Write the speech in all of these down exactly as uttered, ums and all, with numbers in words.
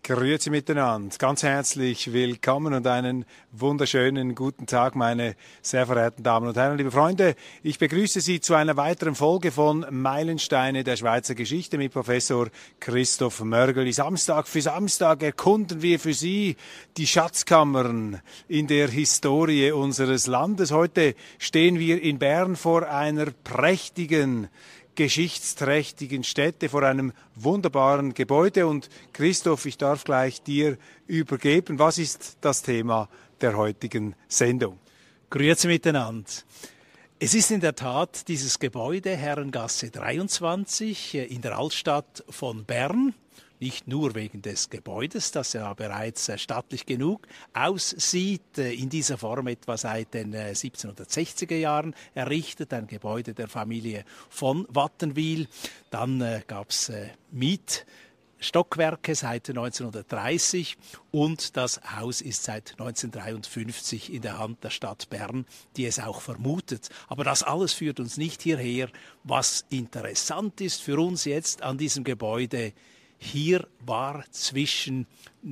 Grüezi miteinander, ganz herzlich willkommen und einen wunderschönen guten Tag, meine sehr verehrten Damen und Herren, liebe Freunde. Ich begrüße Sie zu einer weiteren Folge von Meilensteine der Schweizer Geschichte mit Professor Christoph Mörgeli. Samstag für Samstag erkunden wir für Sie die Schatzkammern in der Historie unseres Landes. Heute stehen wir in Bern vor einer prächtigen, geschichtsträchtigen Stätte, vor einem wunderbaren Gebäude. Und Christoph, ich darf gleich dir übergeben. Was ist das Thema der heutigen Sendung? Grüezi miteinander. Es ist in der Tat dieses Gebäude, Herrengasse dreiundzwanzig, in der Altstadt von Bern. Nicht nur wegen des Gebäudes, das ja bereits stattlich genug aussieht, in dieser Form etwa seit den siebzehnhundertsechziger Jahren errichtet, ein Gebäude der Familie von Wattenwyl. Dann äh, gab es äh, Mietstockwerke seit neunzehnhundertdreißig und das Haus ist seit neunzehnhundertdreiundfünfzig in der Hand der Stadt Bern, die es auch vermutet. Aber das alles führt uns nicht hierher. Was interessant ist für uns jetzt an diesem Gebäude: Hier war zwischen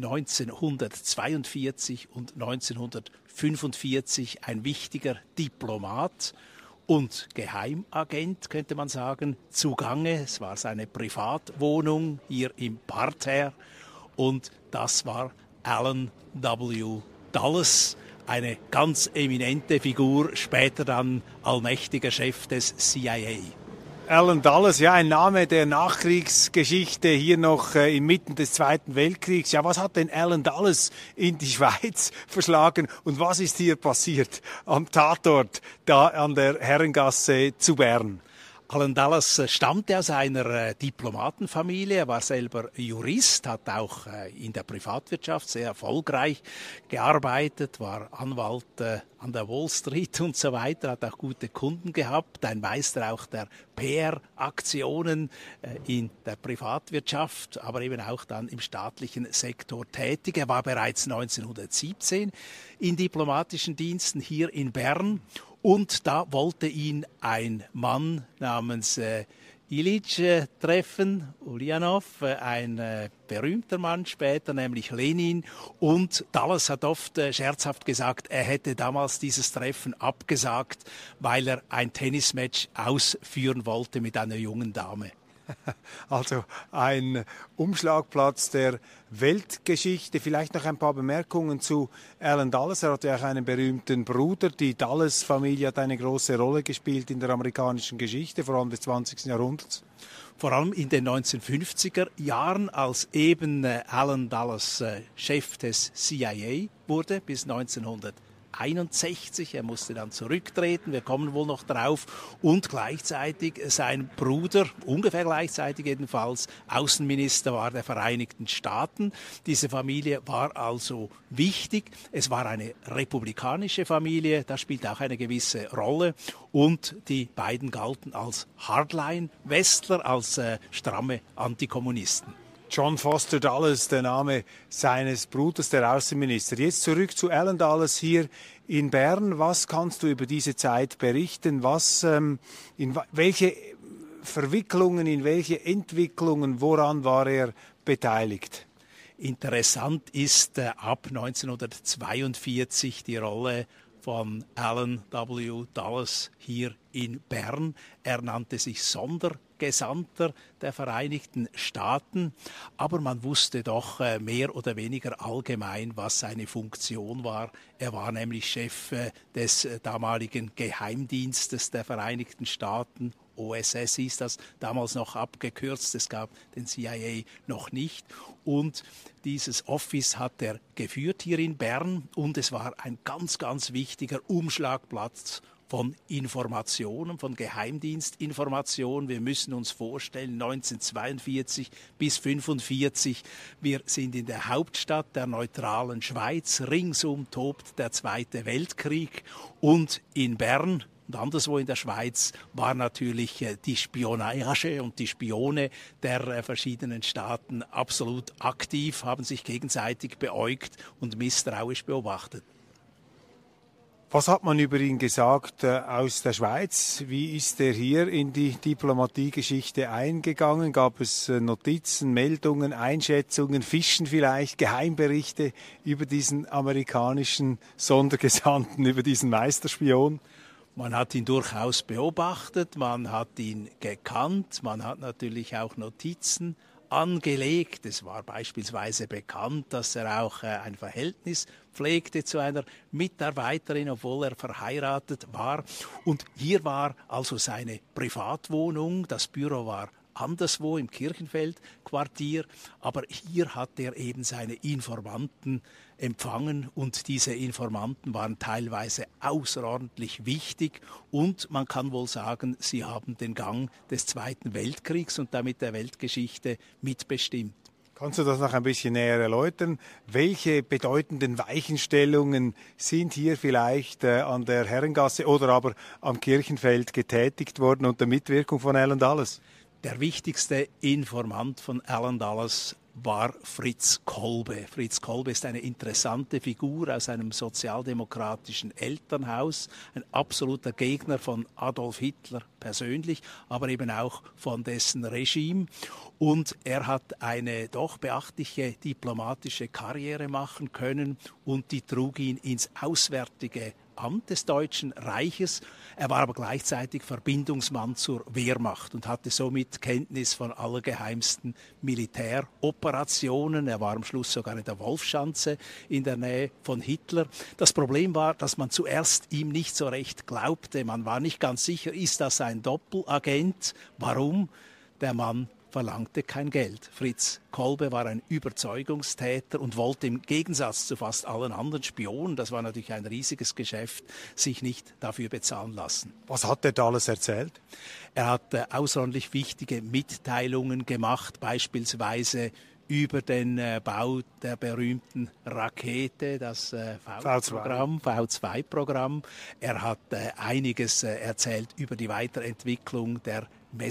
neunzehnhundertzweiundvierzig und neunzehnhundertfünfundvierzig ein wichtiger Diplomat und Geheimagent, könnte man sagen, zugange. Es war seine Privatwohnung hier im Parterre und das war Allen W. Dulles, eine ganz eminente Figur, später dann allmächtiger Chef des C I A. Allen Dulles, ja, ein Name der Nachkriegsgeschichte, hier noch äh, inmitten des Zweiten Weltkriegs. Ja, was hat denn Allen Dulles in die Schweiz verschlagen und was ist hier passiert am Tatort da an der Herrengasse zu Bern? Allen Dulles stammte aus einer äh, Diplomatenfamilie. Er war selber Jurist, hat auch äh, in der Privatwirtschaft sehr erfolgreich gearbeitet, war Anwalt äh, an der Wall Street und so weiter, hat auch gute Kunden gehabt, ein Meister auch der P R-Aktionen äh, in der Privatwirtschaft, aber eben auch dann im staatlichen Sektor tätig. Er war bereits neunzehnhundertsiebzehn in diplomatischen Diensten hier in Bern. Und da wollte ihn ein Mann namens äh, Ilitsch äh, treffen, Ulyanov, äh, ein äh, berühmter Mann später, nämlich Lenin. Und Dulles hat oft äh, scherzhaft gesagt, er hätte damals dieses Treffen abgesagt, weil er ein Tennismatch ausführen wollte mit einer jungen Dame. Also ein Umschlagplatz der Weltgeschichte. Vielleicht noch ein paar Bemerkungen zu Allen Dulles. Er hatte auch einen berühmten Bruder. Die Dulles-Familie hat eine große Rolle gespielt in der amerikanischen Geschichte, vor allem des zwanzigsten Jahrhunderts. Vor allem in den neunzehnhundertfünfziger Jahren, als eben äh, Allen Dulles äh, Chef des C I A wurde, bis neunzehnhunderteinundsechzig. Er musste dann zurücktreten, wir kommen wohl noch drauf. Und gleichzeitig sein Bruder, ungefähr gleichzeitig jedenfalls, Außenminister war der Vereinigten Staaten. Diese Familie war also wichtig. Es war eine republikanische Familie, das spielt auch eine gewisse Rolle. Und die beiden galten als Hardline-Westler, als äh, stramme Antikommunisten. John Foster Dulles, der Name seines Bruders, der Außenminister. Jetzt zurück zu Allen Dulles hier in Bern. Was kannst du über diese Zeit berichten? Was, ähm, in welche Verwicklungen, in welche Entwicklungen, woran war er beteiligt? Interessant ist äh, ab neunzehnhundertzweiundvierzig die Rolle von Allen W. Dulles hier in Bern. Er nannte sich Sondergesandter der Vereinigten Staaten, aber man wusste doch äh, mehr oder weniger allgemein, was seine Funktion war. Er war nämlich Chef äh, des äh, damaligen Geheimdienstes der Vereinigten Staaten. O S S hieß das damals noch abgekürzt, es gab den C I A noch nicht. Und dieses Office hat er geführt hier in Bern und es war ein ganz, ganz wichtiger Umschlagplatz von Informationen, von Geheimdienstinformationen. Wir müssen uns vorstellen, neunzehnhundertzweiundvierzig bis fünfundvierzig, wir sind in der Hauptstadt der neutralen Schweiz, ringsum tobt der Zweite Weltkrieg und in Bern und anderswo in der Schweiz war natürlich die Spionage und die Spione der verschiedenen Staaten absolut aktiv, haben sich gegenseitig beäugt und misstrauisch beobachtet. Was hat man über ihn gesagt äh, aus der Schweiz? Wie ist er hier in die Diplomatiegeschichte eingegangen? Gab es äh, Notizen, Meldungen, Einschätzungen, Fischen vielleicht, Geheimberichte über diesen amerikanischen Sondergesandten, über diesen Meisterspion? Man hat ihn durchaus beobachtet, man hat ihn gekannt, man hat natürlich auch Notizen angelegt. Es war beispielsweise bekannt, dass er auch äh, ein Verhältnis pflegte zu einer Mitarbeiterin, obwohl er verheiratet war. Und hier war also seine Privatwohnung, das Büro war anderswo im Kirchenfeld-Quartier, aber hier hat er eben seine Informanten empfangen und diese Informanten waren teilweise außerordentlich wichtig und man kann wohl sagen, sie haben den Gang des Zweiten Weltkriegs und damit der Weltgeschichte mitbestimmt. Kannst du das noch ein bisschen näher erläutern? Welche bedeutenden Weichenstellungen sind hier vielleicht äh, an der Herrengasse oder aber am Kirchenfeld getätigt worden unter Mitwirkung von Allen Dulles? Der wichtigste Informant von Allen Dulles war Fritz Kolbe. Fritz Kolbe ist eine interessante Figur aus einem sozialdemokratischen Elternhaus, ein absoluter Gegner von Adolf Hitler persönlich, aber eben auch von dessen Regime. Und er hat eine doch beachtliche diplomatische Karriere machen können und die trug ihn ins Auswärtige Amt des Deutschen Reiches. Er war aber gleichzeitig Verbindungsmann zur Wehrmacht und hatte somit Kenntnis von allergeheimsten Militäroperationen. Er war am Schluss sogar in der Wolfschanze in der Nähe von Hitler. Das Problem war, dass man zuerst ihm nicht so recht glaubte. Man war nicht ganz sicher, ist das ein Doppelagent? Warum? Der Mann verlangte kein Geld. Fritz Kolbe war ein Überzeugungstäter und wollte im Gegensatz zu fast allen anderen Spionen, das war natürlich ein riesiges Geschäft, sich nicht dafür bezahlen lassen. Was hat er da alles erzählt? Er hat äh, außerordentlich wichtige Mitteilungen gemacht, beispielsweise über den äh, Bau der berühmten Rakete, das äh, V zwei Programm. Er hat äh, einiges äh, erzählt über die Weiterentwicklung der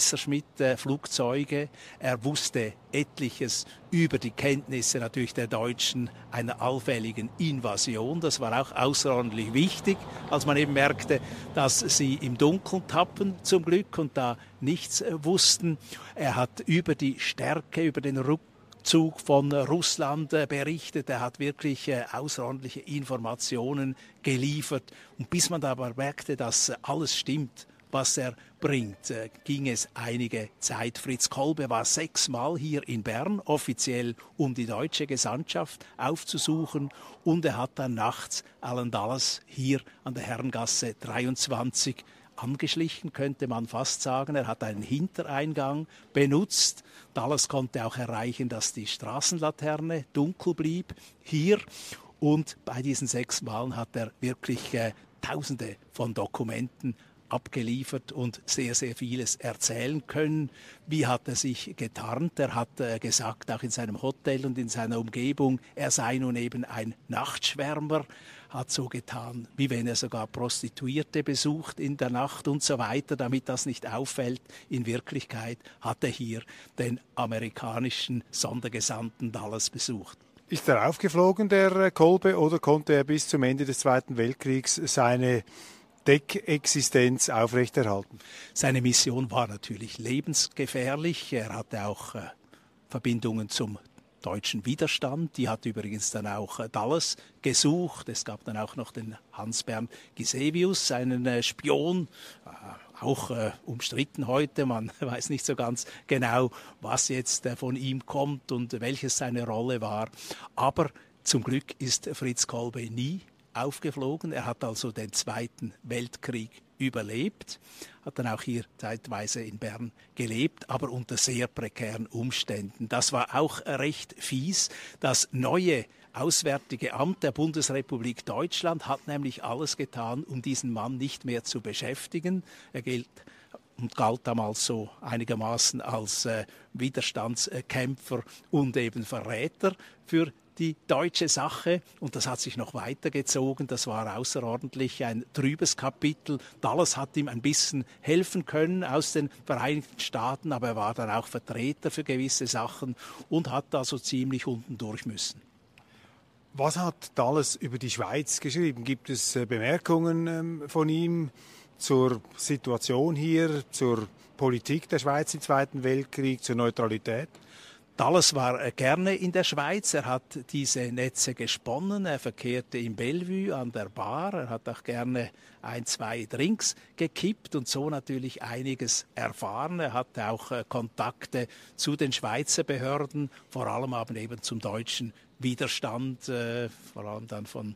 Messerschmitt-Flugzeuge. Er wusste etliches über die Kenntnisse natürlich der Deutschen einer allfälligen Invasion. Das war auch außerordentlich wichtig, als man eben merkte, dass sie im Dunkeln tappen zum Glück und da nichts äh, wussten. Er hat über die Stärke, über den Rückzug von Russland äh, berichtet. Er hat wirklich äh, außerordentliche Informationen geliefert. Und bis man aber merkte, dass äh, alles stimmt, was er bringt, äh, ging es einige Zeit. Fritz Kolbe war sechsmal hier in Bern, offiziell um die deutsche Gesandtschaft aufzusuchen. Und er hat dann nachts Allen Dulles hier an der Herrengasse dreiundzwanzig angeschlichen, könnte man fast sagen. Er hat einen Hintereingang benutzt. Dulles konnte auch erreichen, dass die Straßenlaterne dunkel blieb hier. Und bei diesen sechs Malen hat er wirklich äh, Tausende von Dokumenten abgeliefert und sehr, sehr vieles erzählen können. Wie hat er sich getarnt? Er hat äh, gesagt, auch in seinem Hotel und in seiner Umgebung, er sei nun eben ein Nachtschwärmer, hat so getan, wie wenn er sogar Prostituierte besucht in der Nacht und so weiter, damit das nicht auffällt. In Wirklichkeit hat er hier den amerikanischen Sondergesandten Dulles besucht. Ist er aufgeflogen, der Kolbe, oder konnte er bis zum Ende des Zweiten Weltkriegs seine Deckexistenz aufrechterhalten? Seine Mission war natürlich lebensgefährlich. Er hatte auch äh, Verbindungen zum deutschen Widerstand. Die hat übrigens dann auch äh, Dulles gesucht. Es gab dann auch noch den Hans-Bernd Gisevius, einen äh, Spion, äh, auch äh, umstritten heute. Man weiß nicht so ganz genau, was jetzt äh, von ihm kommt und welches seine Rolle war. Aber zum Glück ist Fritz Kolbe nie aufgeflogen. Er hat also den Zweiten Weltkrieg überlebt, hat dann auch hier zeitweise in Bern gelebt, aber unter sehr prekären Umständen. Das war auch recht fies. Das neue Auswärtige Amt der Bundesrepublik Deutschland hat nämlich alles getan, um diesen Mann nicht mehr zu beschäftigen. Er gilt und galt damals so einigermaßen als äh, Widerstandskämpfer und eben Verräter für die deutsche Sache, und das hat sich noch weitergezogen. Das war außerordentlich ein trübes Kapitel. Dulles hat ihm ein bisschen helfen können aus den Vereinigten Staaten, aber er war dann auch Vertreter für gewisse Sachen und hat da so ziemlich unten durch müssen. Was hat Dulles über die Schweiz geschrieben? Gibt es äh, Bemerkungen ähm, von ihm zur Situation hier, zur Politik der Schweiz im Zweiten Weltkrieg, zur Neutralität? Dulles war gerne in der Schweiz, er hat diese Netze gesponnen, er verkehrte in Bellevue an der Bar, er hat auch gerne ein, zwei Drinks gekippt und so natürlich einiges erfahren. Er hatte auch äh, Kontakte zu den Schweizer Behörden, vor allem aber eben zum deutschen Widerstand, äh, vor allem dann von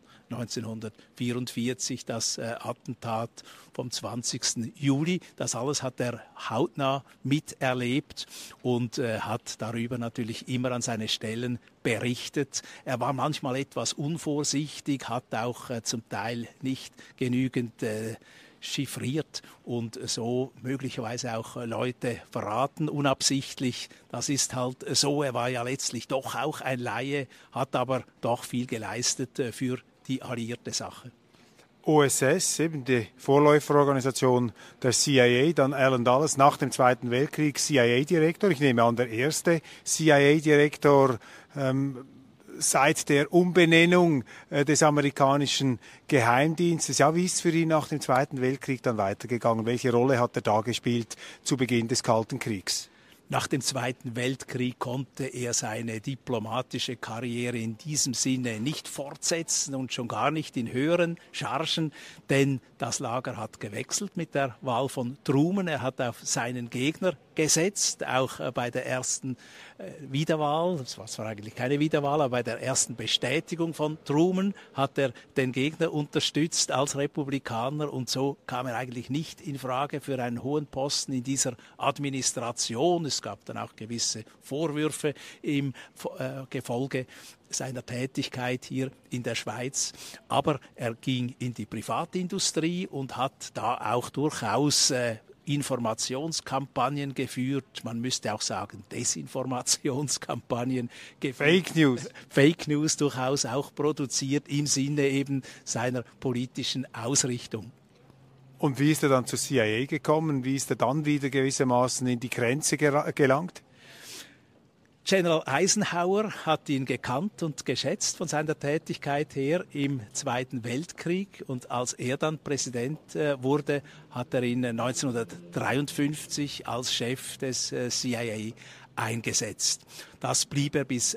neunzehnhundertvierundvierzig, das äh, Attentat vom zwanzigsten Juli. Das alles hat er hautnah miterlebt und äh, hat darüber natürlich immer an seine Stellen berichtet. Er war manchmal etwas unvorsichtig, hat auch äh, zum Teil nicht genügend äh, chiffriert und so möglicherweise auch Leute verraten, unabsichtlich. Das ist halt so. Er war ja letztlich doch auch ein Laie, hat aber doch viel geleistet für die alliierte Sache. O S S, eben die Vorläuferorganisation der C I A, dann Alan Dulles nach dem Zweiten Weltkrieg C I A-Direktor. Ich nehme an, der erste C I A-Direktor ähm, seit der Umbenennung äh, des amerikanischen Geheimdienstes. Ja, wie ist es für ihn nach dem Zweiten Weltkrieg dann weitergegangen? Welche Rolle hat er da gespielt zu Beginn des Kalten Kriegs? Nach dem Zweiten Weltkrieg konnte er seine diplomatische Karriere in diesem Sinne nicht fortsetzen und schon gar nicht in höheren Chargen, denn das Lager hat gewechselt mit der Wahl von Truman. Er hat auf seinen Gegner gesetzt, auch äh, bei der ersten äh, Wiederwahl, das war zwar eigentlich keine Wiederwahl, aber bei der ersten Bestätigung von Truman hat er den Gegner unterstützt als Republikaner und so kam er eigentlich nicht in Frage für einen hohen Posten in dieser Administration. Es gab dann auch gewisse Vorwürfe im äh, Gefolge seiner Tätigkeit hier in der Schweiz. Aber er ging in die Privatindustrie und hat da auch durchaus äh, Informationskampagnen geführt, man müsste auch sagen Desinformationskampagnen geführt. Fake News. Fake News durchaus auch produziert im Sinne eben seiner politischen Ausrichtung. Und wie ist er dann zur C I A gekommen? Wie ist er dann wieder gewissermaßen in die Grenze gelangt? General Eisenhower hat ihn gekannt und geschätzt von seiner Tätigkeit her im Zweiten Weltkrieg. Und als er dann Präsident äh, wurde, hat er ihn neunzehnhundertdreiundfünfzig als Chef des äh, C I A eingesetzt. Das blieb er bis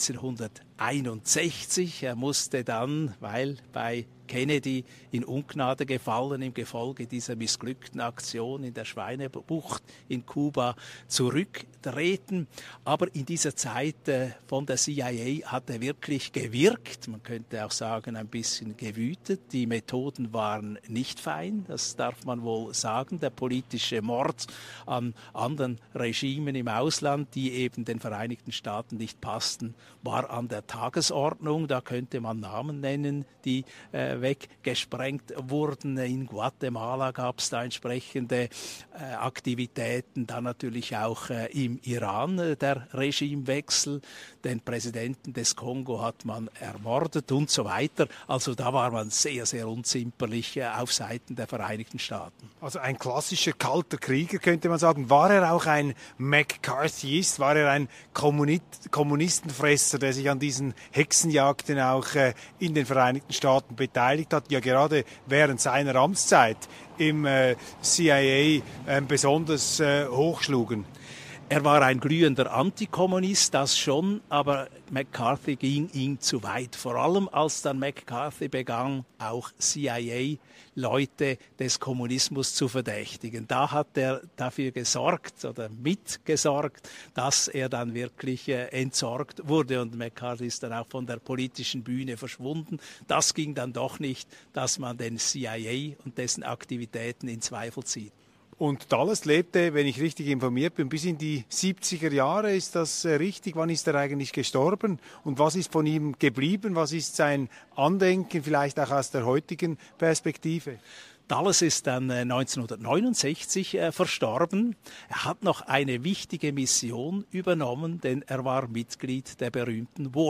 neunzehnhunderteinundsechzig. Er musste dann, weil bei Kennedy in Ungnade gefallen im Gefolge dieser missglückten Aktion in der Schweinebucht in Kuba, zurücktreten. Aber in dieser Zeit äh, von der C I A hat er wirklich gewirkt. Man könnte auch sagen, ein bisschen gewütet. Die Methoden waren nicht fein, das darf man wohl sagen. Der politische Mord an anderen Regimen im Ausland, die eben den Vereinigten Staaten nicht passten, war an der Tagesordnung. Da könnte man Namen nennen, die äh, weggesprengt wurden. In Guatemala gab es da entsprechende äh, Aktivitäten. Dann natürlich auch äh, im Iran äh, der Regimewechsel. Den Präsidenten des Kongo hat man ermordet und so weiter. Also da war man sehr, sehr unzimperlich äh, auf Seiten der Vereinigten Staaten. Also ein klassischer kalter Krieger, könnte man sagen. War er auch ein McCarthyist? War er ein Kommunit Kommunistenfresser, der sich an diesen Hexenjagden auch äh, in den Vereinigten Staaten beteiligt hat, ja gerade während seiner Amtszeit im äh, C I A äh, besonders äh, hochschlugen? Er war ein glühender Antikommunist, das schon, aber McCarthy ging ihm zu weit. Vor allem als dann McCarthy begann, auch C I A-Leute des Kommunismus zu verdächtigen. Da hat er dafür gesorgt oder mitgesorgt, dass er dann wirklich äh, entsorgt wurde und McCarthy ist dann auch von der politischen Bühne verschwunden. Das ging dann doch nicht, dass man den C I A und dessen Aktivitäten in Zweifel zieht. Und Dulles lebte, wenn ich richtig informiert bin, bis in die siebziger Jahre. Ist das äh, richtig? Wann ist er eigentlich gestorben? Und was ist von ihm geblieben? Was ist sein Andenken, vielleicht auch aus der heutigen Perspektive? Dulles ist dann äh, neunzehnhundertneunundsechzig äh, verstorben. Er hat noch eine wichtige Mission übernommen, denn er war Mitglied der berühmten Warren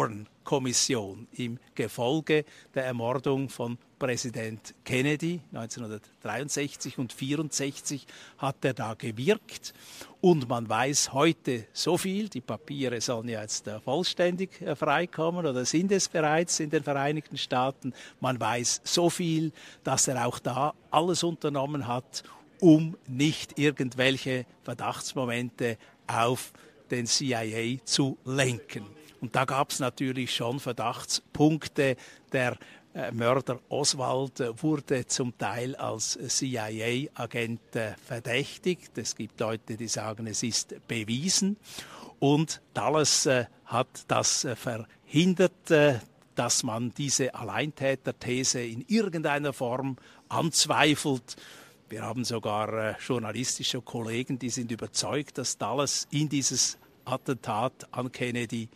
Kommission im Gefolge der Ermordung von Präsident Kennedy neunzehnhundertdreiundsechzig und vierundsechzig hat er da gewirkt. Und man weiß heute so viel, die Papiere sollen ja jetzt äh, vollständig äh, freikommen oder sind es bereits in den Vereinigten Staaten. Man weiß so viel, dass er auch da alles unternommen hat, um nicht irgendwelche Verdachtsmomente auf den C I A zu lenken. Und da gab es natürlich schon Verdachtspunkte. Der äh, Mörder Oswald äh, wurde zum Teil als C I A-Agent äh, verdächtigt. Es gibt Leute, die sagen, es ist bewiesen. Und Dulles äh, hat das äh, verhindert, äh, dass man diese Alleintäterthese in irgendeiner Form anzweifelt. Wir haben sogar äh, journalistische Kollegen, die sind überzeugt, dass Dulles in dieses Attentat an Kennedy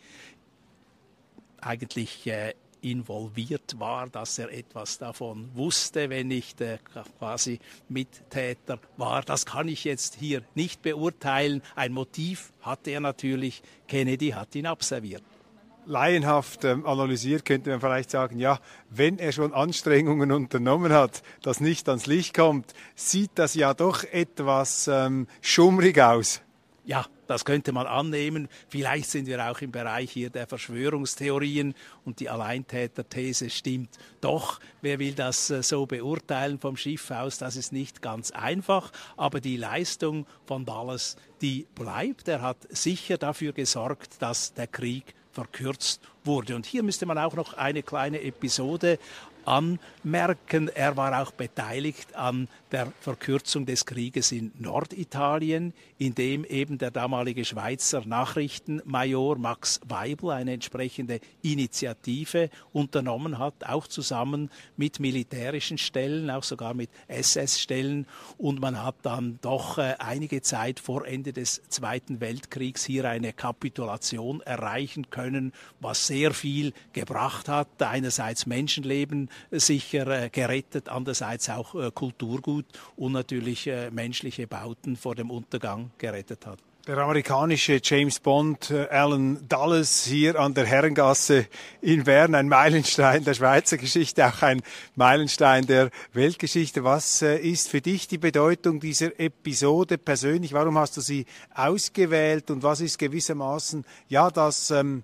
eigentlich äh, involviert war, dass er etwas davon wusste, wenn nicht äh, quasi Mittäter war. Das kann ich jetzt hier nicht beurteilen. Ein Motiv hatte er natürlich. Kennedy hat ihn abserviert. Laienhaft ähm, analysiert könnte man vielleicht sagen, ja, wenn er schon Anstrengungen unternommen hat, dass nicht ans Licht kommt, sieht das ja doch etwas ähm, schummrig aus. Ja, das könnte man annehmen. Vielleicht sind wir auch im Bereich hier der Verschwörungstheorien und die Alleintäterthese stimmt doch. Wer will das äh, so beurteilen vom Schiff aus? Das ist nicht ganz einfach. Aber die Leistung von Dulles, die bleibt. Er hat sicher dafür gesorgt, dass der Krieg verkürzt wurde. Und hier müsste man auch noch eine kleine Episode anmerken. Er war auch beteiligt an der Verkürzung des Krieges in Norditalien, in dem eben der damalige Schweizer Nachrichtenmajor Max Weibel eine entsprechende Initiative unternommen hat, auch zusammen mit militärischen Stellen, auch sogar mit S S-Stellen. Und man hat dann doch äh, einige Zeit vor Ende des Zweiten Weltkriegs hier eine Kapitulation erreichen können, was sehr viel gebracht hat. Einerseits Menschenleben sicher äh, gerettet, andererseits auch äh, Kulturgut und natürlich äh, menschliche Bauten vor dem Untergang gerettet hat. Der amerikanische James Bond, äh, Alan Dulles, hier an der Herrengasse in Bern, ein Meilenstein der Schweizer Geschichte, auch ein Meilenstein der Weltgeschichte. Was äh, ist für dich die Bedeutung dieser Episode persönlich? Warum hast du sie ausgewählt und was ist gewissermaßen ja das ähm,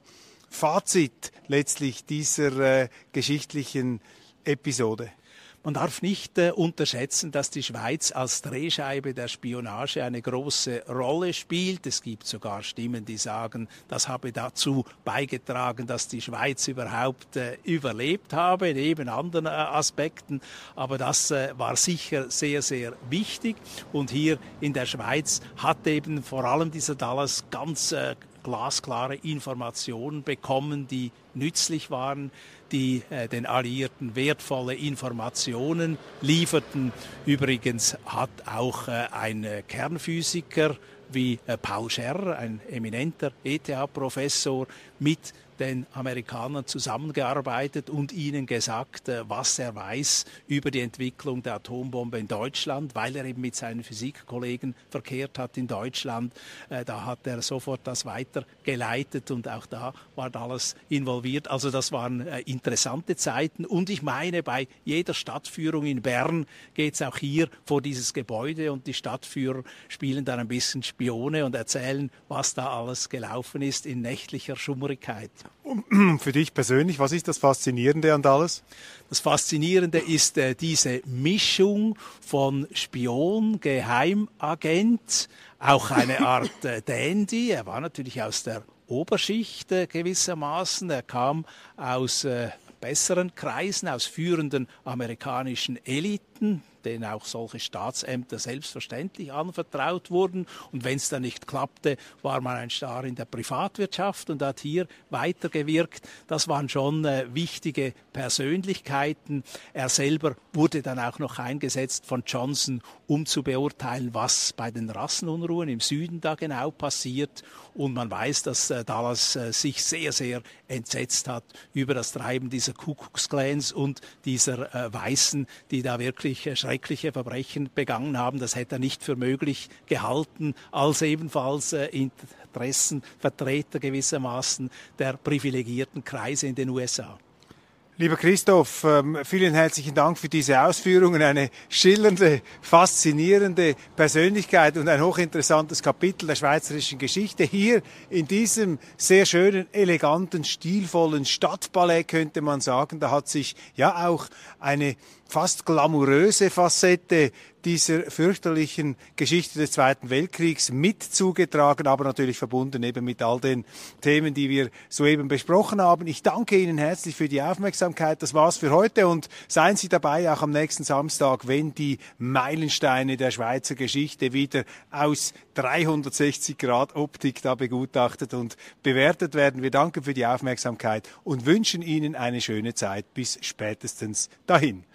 Fazit letztlich dieser äh, geschichtlichen Episode? Man darf nicht äh, unterschätzen, dass die Schweiz als Drehscheibe der Spionage eine große Rolle spielt. Es gibt sogar Stimmen, die sagen, das habe dazu beigetragen, dass die Schweiz überhaupt äh, überlebt habe, neben anderen äh, Aspekten. Aber das äh, war sicher sehr, sehr wichtig. Und hier in der Schweiz hat eben vor allem dieser Dulles ganz äh, glasklare Informationen bekommen, die nützlich waren, die äh, den Alliierten wertvolle Informationen lieferten. Übrigens hat auch äh, ein äh, Kernphysiker wie äh, Paul Scherrer, ein eminenter E T H-Professor, mit den Amerikanern zusammengearbeitet und ihnen gesagt, was er weiß über die Entwicklung der Atombombe in Deutschland, weil er eben mit seinen Physikkollegen verkehrt hat in Deutschland. Da hat er sofort das weitergeleitet und auch da war alles involviert. Also das waren interessante Zeiten und ich meine, bei jeder Stadtführung in Bern geht es auch hier vor dieses Gebäude und die Stadtführer spielen dann ein bisschen Spione und erzählen, was da alles gelaufen ist in nächtlicher Schummrigkeit. Für dich persönlich, was ist das Faszinierende an Dulles? Das Faszinierende ist äh, diese Mischung von Spion, Geheimagent, auch eine Art äh, Dandy. Er war natürlich aus der Oberschicht äh, gewissermaßen. Er kam aus äh, besseren Kreisen, aus führenden amerikanischen Eliten, denen auch solche Staatsämter selbstverständlich anvertraut wurden. Und wenn es dann nicht klappte, war man ein Star in der Privatwirtschaft und hat hier weitergewirkt. Das waren schon äh, wichtige Persönlichkeiten. Er selber wurde dann auch noch eingesetzt von Johnson, um zu beurteilen, was bei den Rassenunruhen im Süden da genau passiert. Und man weiß, dass äh, Dulles äh, sich sehr, sehr entsetzt hat über das Treiben dieser Ku-Klux-Klans und dieser äh, Weißen, die da wirklich äh, schrecklich schreckliche Verbrechen begangen haben. Das hätte er nicht für möglich gehalten, als ebenfalls äh, Interessenvertreter gewissermaßen der privilegierten Kreise in den U S A. Lieber Christoph, ähm, vielen herzlichen Dank für diese Ausführungen. Eine schillernde, faszinierende Persönlichkeit und ein hochinteressantes Kapitel der schweizerischen Geschichte. Hier in diesem sehr schönen, eleganten, stilvollen Stadtballett könnte man sagen, da hat sich ja auch eine fast glamouröse Facette dieser fürchterlichen Geschichte des Zweiten Weltkriegs mit zugetragen, aber natürlich verbunden eben mit all den Themen, die wir soeben besprochen haben. Ich danke Ihnen herzlich für die Aufmerksamkeit. Das war's für heute und seien Sie dabei auch am nächsten Samstag, wenn die Meilensteine der Schweizer Geschichte wieder aus dreihundertsechzig Grad Optik da begutachtet und bewertet werden. Wir danken für die Aufmerksamkeit und wünschen Ihnen eine schöne Zeit bis spätestens dahin.